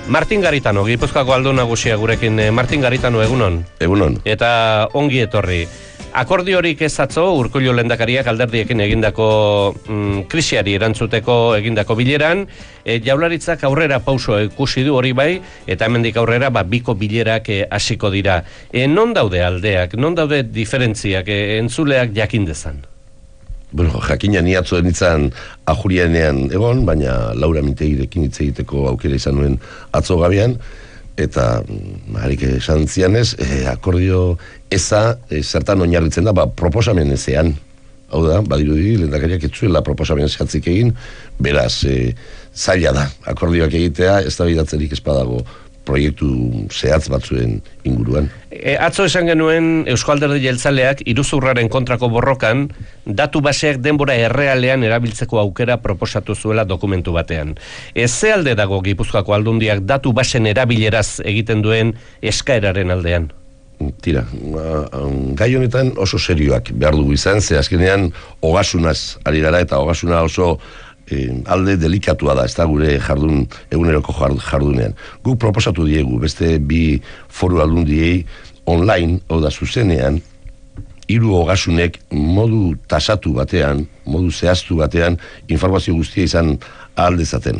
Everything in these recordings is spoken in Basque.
Martin Garitano, Gipuzkoako aldun nagusia gurekin. Martin Garitano, egunon. Egunon. Eta ongi etorri. Akordiorik ez atzo, Urkullu lehendakariak alderdiekin egindako krisiari erantzuteko egindako bileran, Jaurlaritzak aurrera pauso ikusi du hori bai, eta hemendik aurrera biko bilerak hasiko dira. Non daude aldeak, non daude diferentziak, entzuleak jakin dezan? Bueno, jakina ni atzo denitzan ajurianean egon, baina Laura Mintegirekin hitz egiteko aukera izan nuen atzo gabean, eta harik esan zianez, akordio eza zertan oinarritzen da, proposamen ezean. Hau da, badirudi, lehendakariak ez zuela proposamen zehatzik egin, beraz, zaila da, akordioak egitea, ez da bidatzerik espadago proiektu zehatz batzuen inguruan. Atzo esan genuen Eusko Alderdi Jeltzaleak iruzurraren kontrako borrokan datu baseak denbora errealean erabiltzeko aukera proposatu zuela dokumentu batean. Ze alde dago Gipuzkoako aldundiak datu basen erabileraz egiten duen eskaeraren aldean? Tira, gai honetan oso serioak behar dugu izan, ze azkenean ogasunaz ari gara eta ogasuna oso alde delikatua da, ez da gure jardun, eguneroko jardunean. Guk proposatu diegu, beste bi foru aldundiei online, hau da zuzenean, 3 ogasunek modu tasatu batean, modu zehaztu batean, informazio guztia izan ahal dezaten.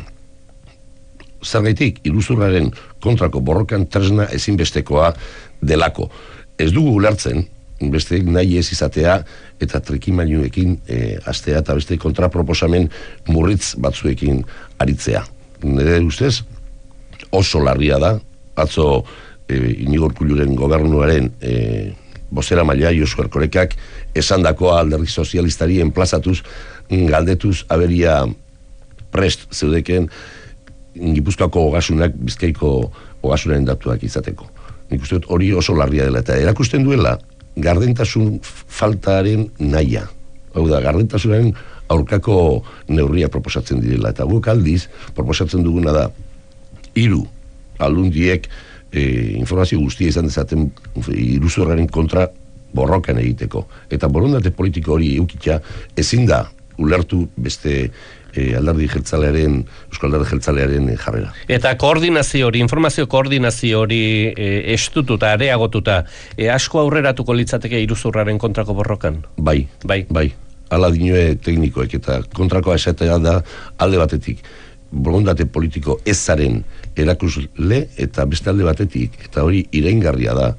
Zergaitik, iruzurraren kontrako borrokan tresna ezinbestekoa delako. Ez dugu ulertzen, beste nahi ez izatea eta trikimainuekin astea eta beste kontraproposamen murritz batzuekin aritzea. Nire ustez oso larria da, atzo Inigo Urkulluren gobernuaren bozeramailea Josu Erkorekak esandakoa Alderdi Sozialistari enplazatuz, galdetuz aberia prest zeudeken Gipuzkoako ogasunak Bizkaiko ogasunaren datuak izateko. Nik uste dut hori oso larria dela eta erakusten duela gardentasun faltaren nahia. Hau da, gardentasunaren aurkako neurria proposatzen direla. Eta guk aldiz, proposatzen duguna da 3 aldundiek informazio guztia izan dezaten iruzurraren kontra borrokan egiteko. Eta borondate politiko hori eukitza ezin da ulertu beste alderdi jeltzalearen, Euskal Alderdi Jeltzalearen jarrera. Eta koordinazio hori, informazio koordinazio hori estututa, areagotuta, asko aurreratuko litzateke iruzurraren kontrako borrokan? Bai. Hala dinoe teknikoek eta kontrakoa esatea da alde batetik borondate politiko ezaren erakusle eta beste alde batetik, eta hori iraingarria da,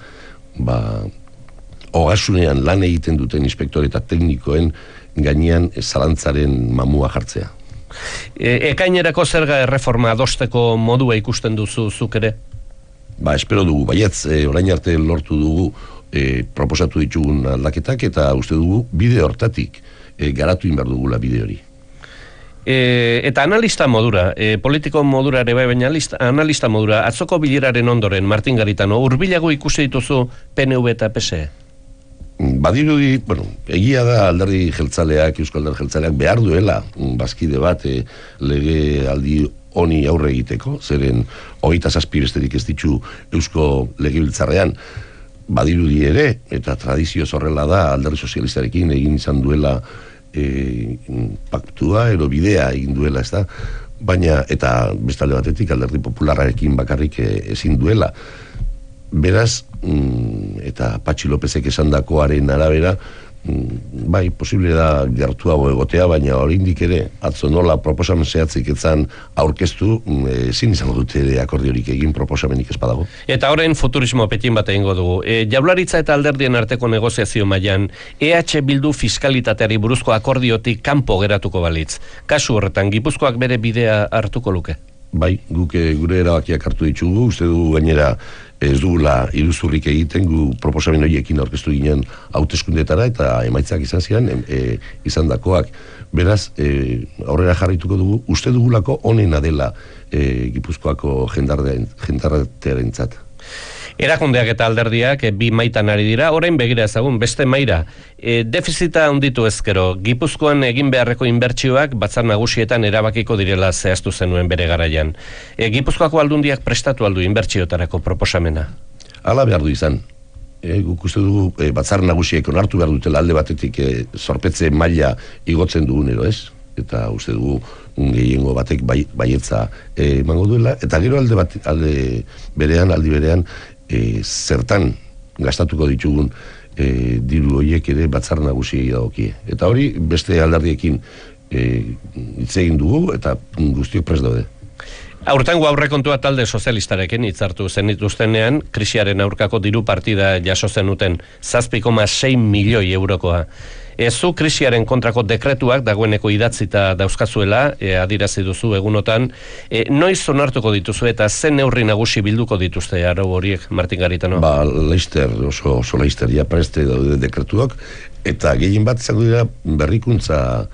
ogasunean lan egiten duten inspektore eta teknikoen gainean zalantzaren mamua jartzea. Ekainerako zerga erreforma adosteko modua ikusten duzu zuk ere? Espero dugu, baietz, orain arte lortu dugu proposatu ditugun aldaketak eta uste dugu bide hortatik garatu inbar dugula bide hori. Eta analista modura, politiko modura ere bai, baina analista modura, atzoko bileraren ondoren, Martin Garitano, hurbilago ikusi dituzu PNV eta PSE? Badirudi, egia da Alderdi Jeltzaleak, Euskal Alderdi Jeltzaleak behar duela bazkide bat lege aldi honi aurre egiteko, zeren 27 besterik ez ditu Eusko Legebiltzarrean. Badirudi ere, eta tradizioz horrela da Alderdi Sozialistarekin egin izan duela paktua, ero bidea egin duela, ez da? Baina, eta bestalde batetik Alderdi Popularrarekin bakarrik ezin duela. Beraz, eta Patxi Lopezek esandakoaren arabera, bai, posible da gertuago egotea, baina oraindik ere, atzo nola proposamen zehatzik etzan aurkeztu, ezin izango dute ere akordiorik egin proposamenik ez badago. Eta orain futurismo petin bat egingo dugu. Jaurlaritza eta alderdien arteko negoziazio mailan, EH Bildu fiskalitateari buruzko akordiotik kanpo geratuko balitz. Kasu horretan, Gipuzkoak bere bidea hartuko luke? Bai, guk gure erabakiak hartu ditugu, uste dugu gainera ez dugula iruzurrik egiten, gu proposamen horiekin aurkeztu ginen hauteskundetara eta emaitzak izan ziren izan dakoak. Beraz, aurrera jarrituko dugu, uste dugulako onena dela Gipuzkoako jendartearentzat. Erakundeak eta alderdiak bi maitan ari dira, orain begira ezagun, beste maira. Defizita handitu ezkero, Gipuzkoan egin beharreko inbertsioak batzar nagusietan erabakiko direla zehaztu zenuen bere garaian. Gipuzkoako aldundiak prestatu aldu inbertsiotarako proposamena? Hala behar du izan. Guk uste dugu batzar nagusiek onartu behar dutela alde batetik zorpetze maila igotzen dugunero, ez? eta uste dugu gehiengo batek baietza emango duela, eta gero aldi berean zertan gastatuko ditugun diru horiek ere batzar nagusiei dagokie. Eta hori beste alderdiekin hitz egin dugu eta guztiok prest daude. Aurtengo aurrekontua talde sozialistarekin hitzartu zenituztenean, krisiaren aurkako diru partida jaso zenuten 7,6 milioi eurokoa. Zu krisiaren kontrako dekretuak dagoeneko idatzita dauzkazuela, adirazi duzu egunotan, noiz onartuko dituzu eta zen neurri nagusi bilduko dituzte arau horiek, Martin Garitano? Leister, oso leister, ja preste daude dekretuak, eta gehien bat izango dira berrikuntza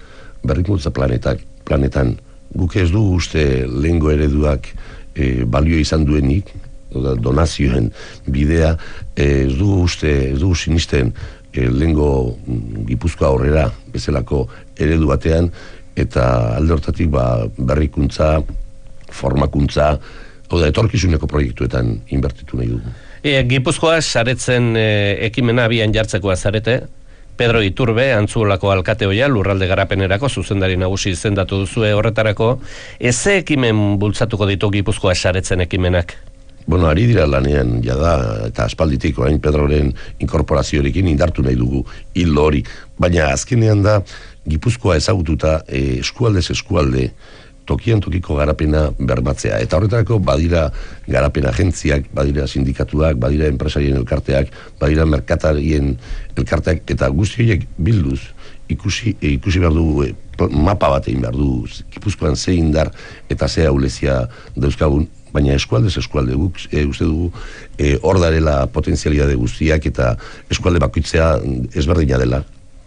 planetan. Guk ez du uste lehengo ereduak balio izan duenik, donazioen bidea, ez du sinisten lehengo Gipuzkoa aurrera bezalako eredu batean, eta alde hortatik berrikuntza, formakuntza, etorkizuneko proiektuetan inbertitu nahi dugu. Gipuzkoa saretzen ekimena abian jartzekoa zarete, Pedro Iturbe, Antzuolako alkate hoia, lurralde garapenerako zuzendari nagusi izendatu duzue horretarako, ze ekimen bultzatuko ditu Gipuzkoa saretzen ekimenak? Ari dira lanean, jada, eta aspalditik orain Pedroren inkorporazioarekin indartu nahi dugu hildo hori. Baina azkenean da, Gipuzkoa ezagututa eskualdez eskualde, tokian tokiko garapena bermatzea. Eta horretarako badira garapen agentziak, badira sindikatuak, badira enpresarien elkarteak, badira merkatarien elkarteak, eta guzti horiek bilduz ikusi behar du, mapa bat egin behar du, Gipuzkoan ze indar eta ze aulezia dauzkagun, baina eskualdez eskualde guk uste dugu hor darela potentzialidade guztiak eta eskualde bakoitzea ezberdina dela.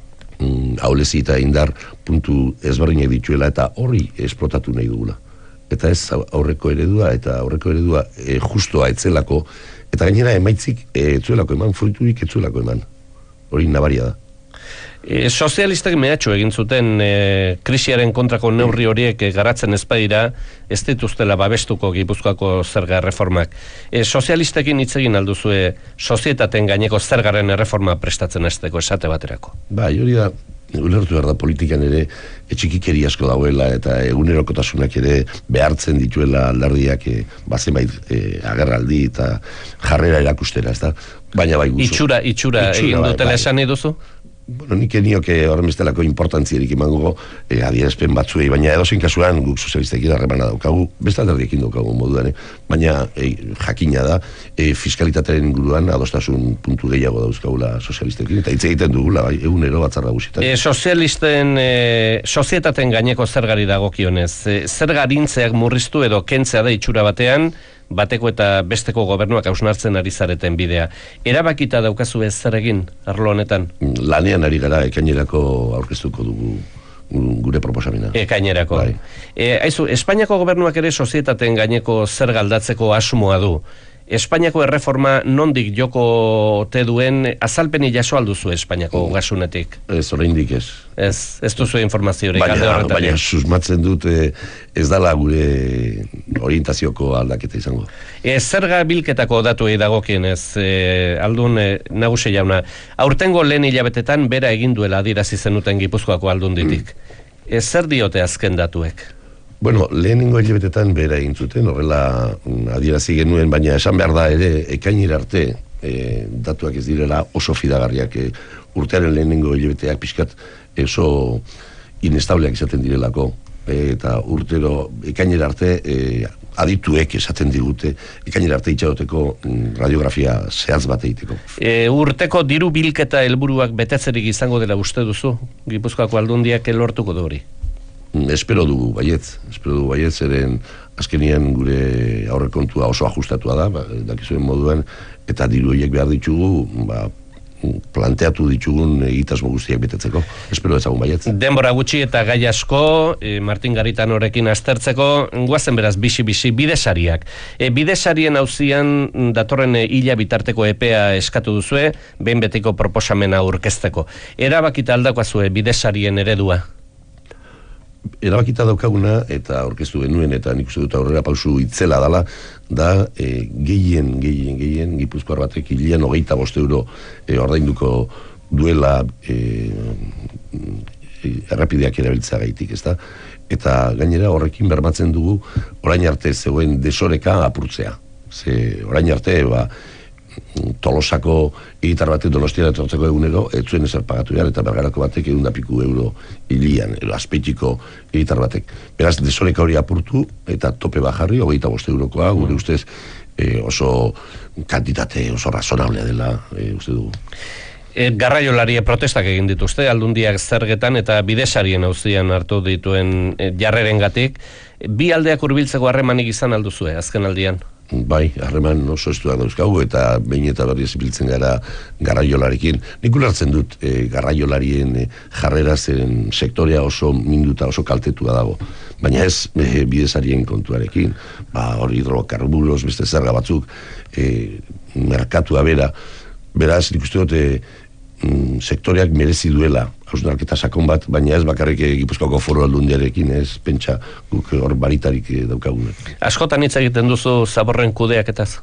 Aulezi eta indar puntu ezberdinak dituela eta horri esplotatu nahi dugula. Eta ez aurreko eredua justoa etzelako, eta gainera emaitzik etzuelako eman, fruiturik etzuelako eman. Hori nabaria da. Sozialistek mehatxu egin zuten krisiaren kontrako neurri horiek garatzen ezpadira, ez dituztela babestuko Gipuzkoako zerga erreformak. Sozialistekin hitz egin alduzue sozietateen gaineko zergaren erreforma prestatzen hasteko esate baterako. Hori da, ulertu behar da politikan ere txikikeri asko dauela eta egunerokotasunak ere behartzen dituela alderdiak bazenbait agerraldi eta jarrera erakustera, ez da? Baina bai guzu. Itxura egin dutela esan nahi duzu? Nik enioke horren bestelako importantzierik emango adierazpen batzuei, baina edozein kasuan guk sozialistekin harremana daukagu, beste alderdiekin daukagu moduan, baina jakina da, fiskalitatearen inguruan adostasun puntu gehiago dauzkagula sozialistekin, eta hitz egiten dugula, egunero batzar nagusitan. Sozietateen gaineko zergari dagokionez, zergarintzeak murriztu edo kentzea da itxura batean, bateko eta besteko gobernuak hausnartzen ari zareten bidea. Erabakita daukazu ez zer egin, arlo honetan? Lanean ari gara, ekainerako aurkeztuko dugu gure proposamena. Ekainerako. Aizu, Espainiako gobernuak ere sozietateen gaineko zer galdatzeko asmoa du. Espainiako erreforma nondik joko ote duen azalpeni jaso alduzu Espainiako gasunetik? Ez, oraindik ez. Ez duzu informaziorik alde horretan. Baina susmatzen dut ez dala gure orientazioko aldaketa izango. Zerga bilketako datuei dagokienez, aldun nagusi jauna, aurtengo lehen hilabetetan bera egin duela adirazi zenuten Gipuzkoako aldunditik. Zer diote azken datuek? Lehenengo hilabetetan bera egin zuten, horrela adierazi genuen, baina esan behar da ere ekainera arte datuak ez direla oso fidagarriak, urtearen lehenengo hilabeteak pixkat oso inestableak izaten direlako, eta urtero ekainera arte adituek esaten digute, ekainera arte itxaroteko radiografia zehaz bat egiteko. Urteko diru bilketa helburuak betetzerik izango dela uste duzu, Gipuzkoako aldundiak lortuko du hori? Espero dugu baietz, eren azkenien gure aurrekontua oso ajustatua da, dakizuen moduan, eta diru horiek behar ditugu, planteatu ditugun egitasmo guztiak betetzeko. Espero ezagun baietz. Denbora gutxi eta gai asko, Martin Garitanorekin aztertzeko, guazen beraz bisi-bisi bidesariak. Bidesarien auzian datorren hila bitarteko epea eskatu duzue, behin betiko proposamena aurkezteko. Erabakita aldakoazue bidesarien eredua? Erabakita daukaguna, eta aurkeztu genuen, eta nik uste dut aurrera pausu itzela dala, da gehien Gipuzkoar batek hilean 25 euro ordainduko duela errepideak erabiltzea gaitik, ezta? Eta gainera horrekin bermatzen dugu orain arte zegoen desoreka apurtzea. Ze orain arte, Tolosako egitar batek Donostiara etortzeko egunero, ez zuen ezer pagatu behar, eta Bergarako batek 100 euro hilian, Azpeitiko egitar batek. Beraz, desoreka hori apurtu, eta tope bajarri, 25 eurokoa, gure ustez oso kantitate, oso razonablea dela, uste dugu. Garraiolaria protestak egin dituzte, aldundiak zergetan eta bidesarien auzian hartu dituen jarrerengatik. Bi aldeak hurbiltzeko harremanik izan alduzue, azken aldian? Bai, harreman oso estuak dauzkagu, eta behin eta berri zibiltzen gara garraiolarekin. Nik ulertzen dut garraiolarien jarrera zen sektorea oso minduta, oso kaltetua dago. Baina ez bidesarien kontuarekin, hori hidrokarburos, beste zerga batzuk, merkatua bera. Beraz, nik uste dut sektoreak merezi duela hausnarketa sakon bat, baina ez bakarrik Gipuzkoako Foru Aldundiarekin, ez pentsa guk hor baritarik daukagunak. Askotan hitz egiten duzu zaborren kudeaketaz?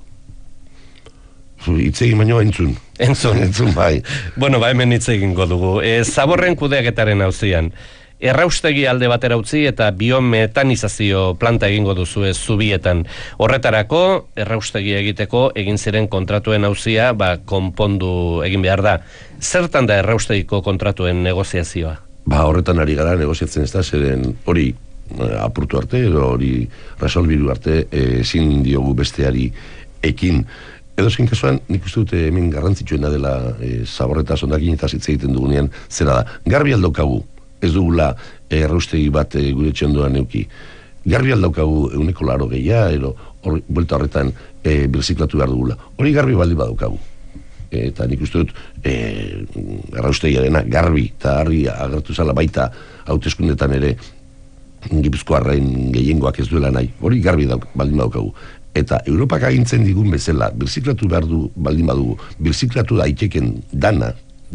Hitz egin baino entzun. Entzun, bai. Bueno, hemen hitz egingo dugu. Zaborren kudeaketaren auzian, erraustegi alde batera utzi eta biometanizazio planta egingo duzu zubietan. Horretarako, erraustegi egiteko egin ziren kontratuen auzia konpondu egin behar da. Zertan da erraustegiko kontratuen negoziazioa? Horretan ari gara negoziatzen ez da, zeren hori apurtu arte, hori resolbiru arte, ezin diogu besteari ekin. Edo zein kasuan, nik uste dute hemen garrantzitsuena dela zaborreta zondakin eta zitze egiten dugunean, zera da, garbi aldaukagu, ez dugula erraustegi bat gure txondoan neuki. Garbi aldaukagu 180, edo buelta horretan birziklatu behar dugula. Hori garbi baldi badaukagu. Eta nik uste dut erraustegiarena garbi eta harri agertu zala baita hauteskundetan ere Gipuzkoarren gehiengoak ez duela nahi. Hori garbi baldin badaukagu. Eta Europak agintzen digun bezala, birziklatu behar du baldin badugu, birziklatu daiteken dana,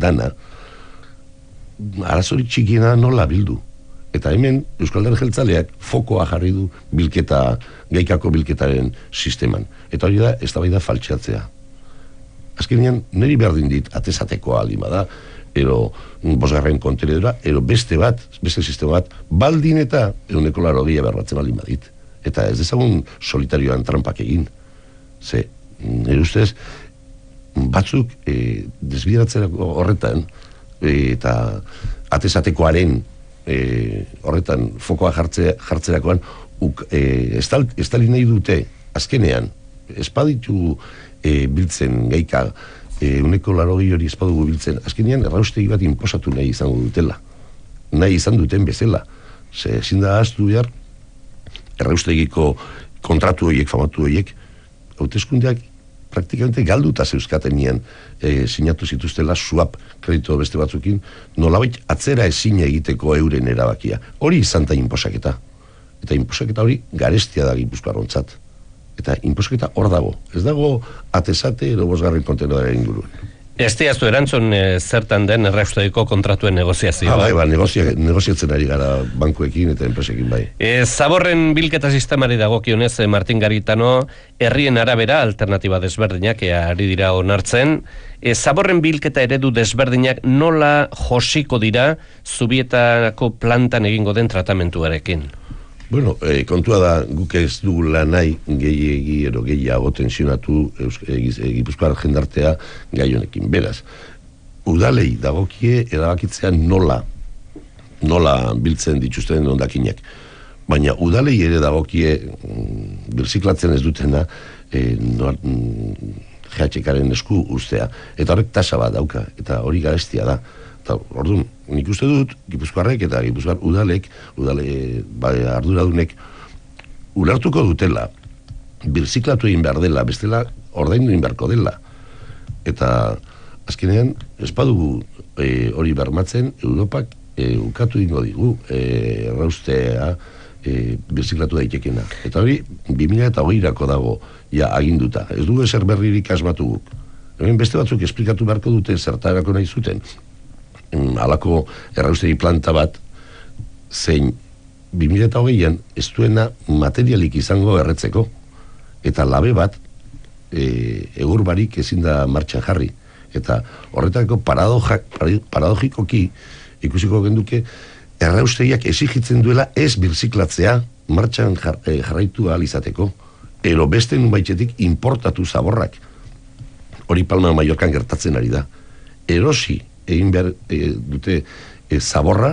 arazorik txikiena nola bildu. Eta hemen Euskal Alderdi Jeltzaleak fokoa jarri du gaikako bilketaren sisteman. Eta hori da, eztabaida faltxatzea. Azkenean, niri berdin dit atesatekoa aldi bada, ero bosgarren kontenedora, ero beste sistema bat, baldin eta 180 berbatzen baldin badit. Eta ez dezagun solitarioan trampak egin. Ze, nire ustez, batzuk desbideratzerako horretan, eta atesatekoaren horretan fokoa jartzerakoan estali nahi dute azkenean espaditu biltzen gaika 180 hori espadugu biltzen azkenean erraustegi bat inposatu nahi izango dutela, nahi izan duten bezala. Ezin da ahaztu behar erraustegiko kontratu horiek, famatu horiek, hauteskundeak praktikamente galduta zeuzkatenean sinatu zituztela swap kredito beste batzukin, nolabait atzera ezin egiteko euren erabakia. Hori izan da inposaketa. Eta inposaketa hori garestia da Gipuzkoarrontzat. Eta inposaketa hor dago. Ez dago atesate edo bosgarren kontenedoraren inguruen. Ez diaztu erantzun zertan den erraustegiko kontratuen negoziazioa. Negoziatzen ari gara bankuekin eta enpresekin bai. Zaborren bilketa sistemari dagokionez, Martin Garitano, herrien arabera alternatiba desberdinak ari dira onartzen. Zaborren bilketa eredu desberdinak nola josiko dira Zubietako plantan egingo den tratamentuarekin? Bueno, kontua da, guk ez dugula nahi gehiago tensionatu Gipuzkoar jendartea gai honekin. Beraz, udalei dagokie erabakitzea nola biltzen dituzten hondakinak. Baina udalei ere dagokie birziklatzen ez dutena GHK-aren esku ustea. Eta horrek tasa bat dauka, eta hori garestia da. Orduan, nik uste dut, Gipuzkoarrek eta Gipuzkoar udalek arduradunek ulertuko dutela, birziklatu egin behar dela, bestela ordaindu egin beharko dela. Eta azkenean, espadugu hori bermatzen, Europak ukatu ingo digu erraustea birziklatu daitekena. Eta hori, 2008-ako dago aginduta. Ez dugu ezer berririk asmatu guk. Hemen beste batzuk esplikatu beharko dute zertarako nahi zuten. Halako erraustegi planta bat zein 2008an ez duena materialik izango erretzeko eta labe bat egur barik ezin da martxan jarri eta horretako paradogikoki ikusiko genduke erraustegiak exigitzen duela ez birziklatzea martxan jarraitu ahal izateko, ero beste nunbaitetik importatu zaborrak. Hori Palma de Mallorcan gertatzen ari da. Erosi egin behar dute zaborra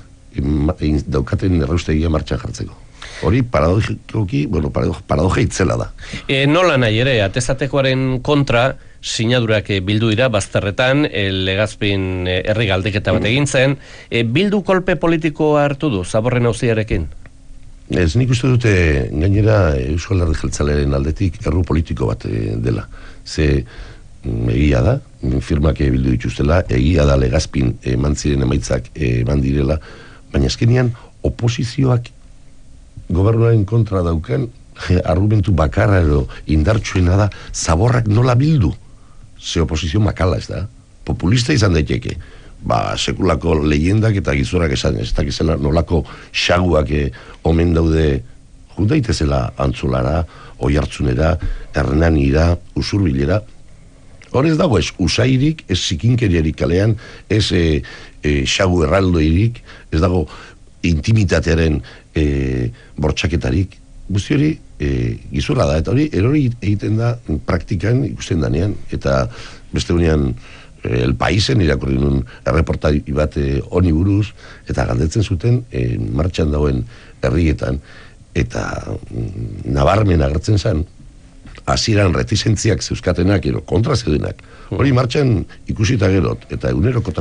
daukaten erraustegia martxan jartzeko. Hori paradojikoki, paradoja itzela da. Nola nahi ere, atezatekoaren kontra sinadurak bildu dira bazterretan, Legazpin herri galdeketa bat egin zen. Bildu kolpe politikoa hartu du, zaborren auziarekin? Ez, nik uste dute gainera Euskal Herri Jeltzalearen aldetik erru politiko bat dela. Ze egia da, firmak bildu dituztela, egia da Legazpin eman ziren emaitzak eman direla, baina azkenean oposizioak gobernuaren kontra daukan argumentu bakarra edo indartsuena da zaborrak nola bildu. Ze oposizio makala ez da. Populista izan daiteke. Sekulako leyendak eta gizurak esan, ez dakizela nolako xaguak omen daude jundaitezela Antzulara, Oiartzunera, Hernanira, Usurbilera. Hor ez dago ez usairik, ez zikinkeriarik kalean, ez xagu erraldoirik, ez dago intimitatearen bortxaketarik. Guzti hori gizurra da, eta hori erori egiten da praktikan ikusten danean, eta beste unean El Paisen irakurri nun erreportari bat honi buruz, eta galdetzen zuten martxan dauen herrietan, eta nabarmen agertzen zen, hasieran reticentziak zeuskatenak, ero kontra zeudenak. Hori martxan ikusita gerot, eta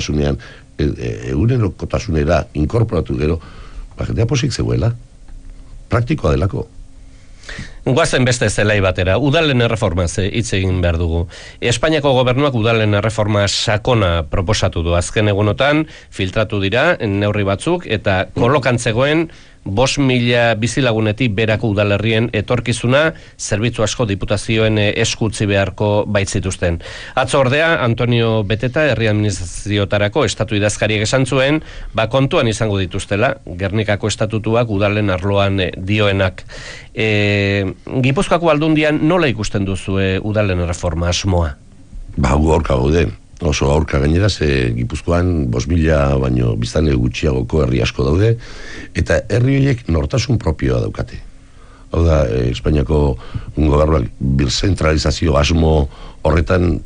egunerokotasunera inkorporatu gero, jendea posik zegoela, praktikoa delako. Guazen beste zelai batera, udalen erreformaz hitz egin behar dugu. Espainiako gobernuak udalen erreforma sakona proposatu du azken egunotan, filtratu dira neurri batzuk, eta kolokan zegoen 5.000 bizilagunetik berako udalerrien etorkizuna zerbitzu asko diputazioen eskutzi beharko baitzituzten. Atzo ordea, Antonio Beteta, herri administraziotarako estatu idazkariek esan zuen, kontuan izango dituztela, Gernikako estatutuak udalen arloan dioenak. Gipuzkoako aldundian nola ikusten duzu udalen reforma asmoa? Gu aurka gaude. Oso aurka gainera, Gipuzkoan 5.000 baino biztanle gutxiagoko herri asko daude, eta herri horiek nortasun propioa daukate. Hau da, Espainiako gobernuak birzentralizazio asmo horretan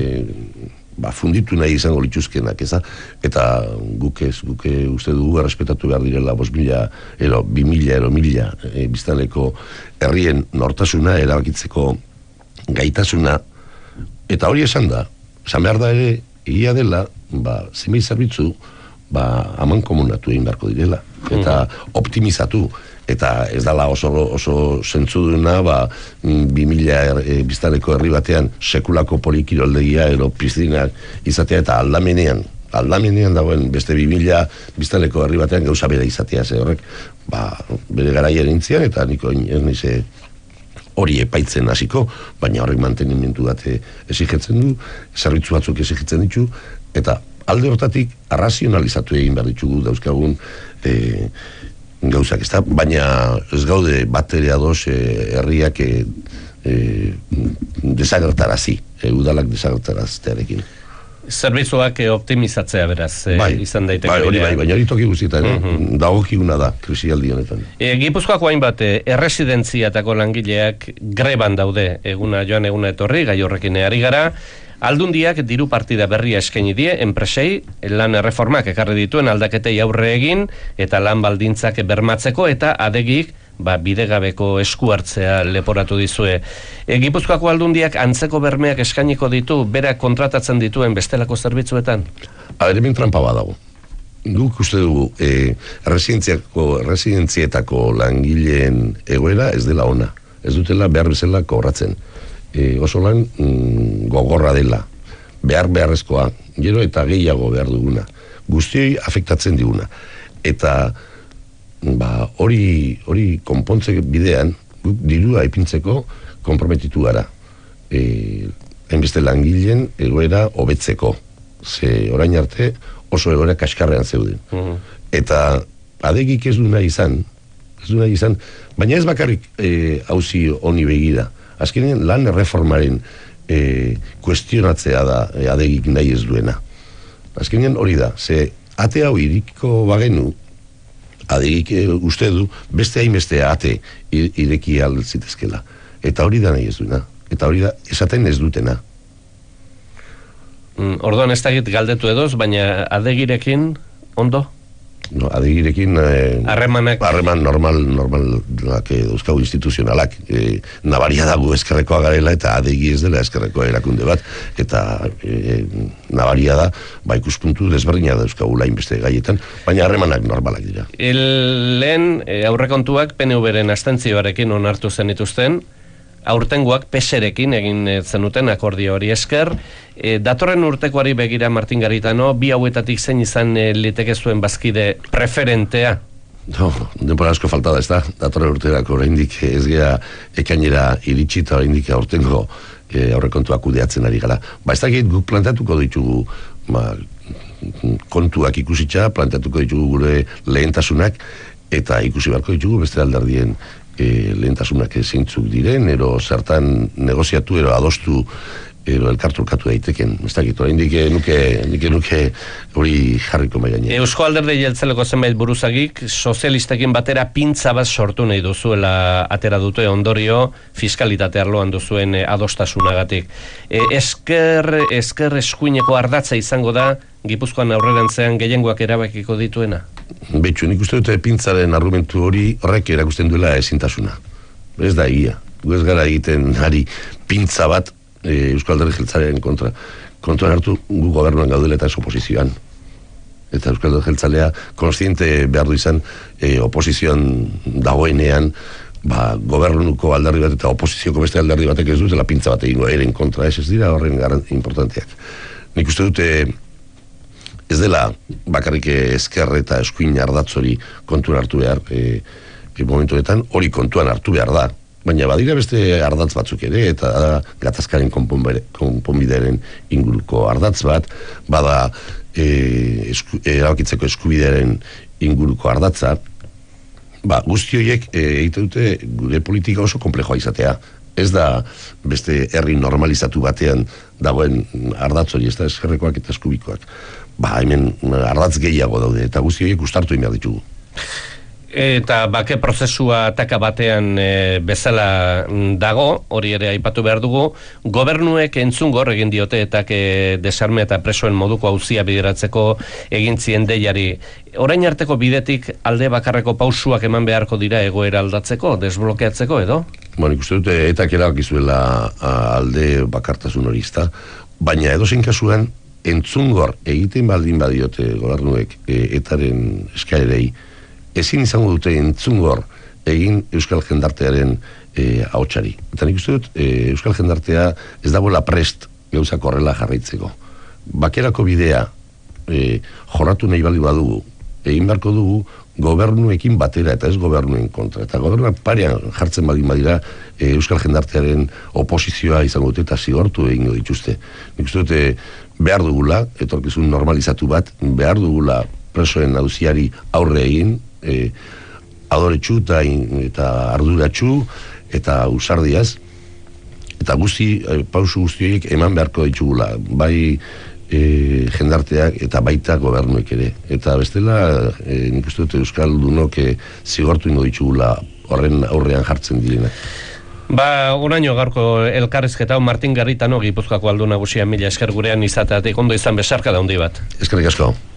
funditu nahi izango lituzkenak, eta guke uste dugu errespetatu behar direla 5.000, 2.000, 1.000 biztanleko herrien nortasuna erabakitzeko gaitasuna, eta hori esan da, esan behar da ere, egia dela, zenbait zerbitzu, aman komunatu egin beharko direla, eta optimizatu, eta ez dala oso zentzuduna, 2.000 biztanleko herri batean sekulako polikiroldegia ero piztinak izatea, eta aldamenean dagoen beste 2.000 biztanleko herri batean gauza bera izatea, ze horrek, bere garaiaren intzian, eta niko ez nize hori epaitzen hasiko, baina horrek mantenimentu bat exigetzen du, zerbitzu batzuk exigetzen ditu, eta alde hortatik arrazionalizatu egin behar ditugu dauzkagun gauzak, baina ez gaude batere ados herriak desagertarazi, udalak desagertaraztearekin. Zerbitzuak optimizatzea beraz izan daiteke. Baina hori toki guztietan, dagokiguna da, krisialdi honetan. Gipuzkoako hainbat erresidentziatako langileak greban daude, eguna joan eguna etorri, gai horrekin ari gara. Aldundiak diru partida berria eskaini die enpresei lan erreformak ekarri dituen aldaketei aurre egin eta lan baldintzak bermatzeko, eta adegik bidegabeko esku hartzea leporatu dizue. Gipuzkoako aldundiak antzeko bermeak eskainiko ditu berak kontratatzen dituen bestelako zerbitzuetan? Hemen trampa badago. Guk uste dugu residentzietako langileen egoera ez dela ona. Ez dutela behar bezala kobratzen. Oso lan gogorra dela. Beharrezkoa, gero eta gehiago behar duguna. Guztioi afektatzen diguna. Eta hori konpontze bidean dirua ipintzeko konprometitu gara. Hainbeste langileen egoera hobetzeko. Ze orain arte oso egoera kaskarrean zeuden. Eta adegik ez du nahi izan, baina ez bakarrik auzi honi begira. Azkenean lan erreformaren kuestionatzea da adegik nahi ez duena. Azkenean hori da, ze ate hau iriko bagenu, adegik uste du beste hainbeste ate ireki altzitezkela. Eta hori da nahi ez duena. Eta hori da esaten ez dutena. Orduan ez dakit galdetu edoz, baina adegirekin ondo? No, adegirekin harreman normalak dauzkagu instituzionalak. Nabaria dago eskerrekoa garela eta adegi ez dela eskerrekoa erakunde bat, eta nabaria da, ikuspuntu desberdina dauzkagu lainbeste gaietan, baina harremanak normalak dira. Lehen aurrekontuak PNV-ren abstentzioarekin onartu zenituzten, aurtengoak PSerekin egin zenuten akordio hori esker. Datorren urtekoari begira, Martin Garitano, bi hauetatik zein izan liteke zuen bazkide preferentea? No, denbora asko falta da, ez da. Datorren urterako oraindik ez gea ekainera iritsi eta oraindik aurtengo aurrekontuak kudeatzen ari gara. Ez dakit guk planteatuko ditugu kontuak ikusitza, planteatuko ditugu gure lehentasunak, eta ikusi beharko ditugu beste alderdien lehentasunak zeintzuk diren, ero zertan negoziatu, ero adostu, ero elkartrukatu daiteken. Ez dakit, oraindik nuke hori jarriko mai gaine. Eusko Alderdi Jeltzaleko zenbait buruzagik sozialistekin batera pintza bat sortu nahi duzuela atera dute ondorio fiskalitatea arloan duzuen adostasunagatik. Esker eskuineko ardatza izango da Gipuzkoan aurrerantzean gehiengoak erabakiko dituena? Betxu, nik uste dute pintzaren argumentu hori horrek erakusten duela ezintasuna. Ez da egia. Gu ez gara egiten ari pintza bat Euskal Alderdi Jeltzalearen kontuan hartu gu gobernuan gaudela eta ez oposizioan. Eta Euskal Alderdi Jeltzalea konstiente behar du izan oposizioan dagoenean gobernuko alderdi bat eta oposizioko beste alderdi batek ez dutela pintza bat egingo eren kontra, ez dira horren importanteak. Nik uste dute ez dela bakarrik ezker eta eskuin ardatz hori kontuan hartu behar momentuetan, hori kontuan hartu behar da. Baina badira beste ardatz batzuk ere, eta gatazkaren konponbidearen inguruko ardatz bat, bada erabakitzeko eskubidearen inguruko ardatza, guzti horiek egite dute gure politika oso komplexoa izatea. Ez da beste herri normalizatu batean dagoen ardatz hori, ez da eskerrekoak eta eskubikoak. Hemen ardatz gehiago daude, eta guzti horiek ustartu egin behar ditugu. Eta bake prozesua ataka batean bezala dago, hori ere aipatu behar dugu, gobernuek entzungor egin diote eta desarme eta presoen moduko auzia bideratzeko egin zien deiari. Orain arteko bidetik alde bakarreko pausuak eman beharko dira egoera aldatzeko, desblokeatzeko edo? Nik uste dute etak erabakizuela alde bakartasun hori izta, baina edozein kasuan entzungor egiten baldin badiote gobernuek etaren eskaerei, ezin izango dute entzungor egin Euskal Jendartearen ahotsari. Eta nik uste dut Euskal Jendartea ez dagoela prest gauzak horrela jarraitzeko. Bakerako bidea jorratu nahi bali badugu, egin beharko dugu gobernuekin batera eta ez gobernuen kontra. Eta gobernuak parean jartzen baldin badira Euskal Jendartearen oposizioa izango dute eta zigortu egingo dituzte. Nik uste dut behar dugula, etorkizun normalizatu bat, behar dugula presoen auziari aurre egin, adoretsu eta arduratsu eta usardiaz, eta pausu guzti horiek eman beharko ditugula, bai jendarteak eta baita gobernuek ere. Eta bestela, nik uste dute Euskaldunok zigortu ingo ditugula horren aurrean jartzen direnak. Oraino gaurko elkarrizketa Martin Garitano Gipuzkoako Aldun Nagusia, mila esker gurean izateatik, ondo izan besarka da handi bat. Eskerrik asko.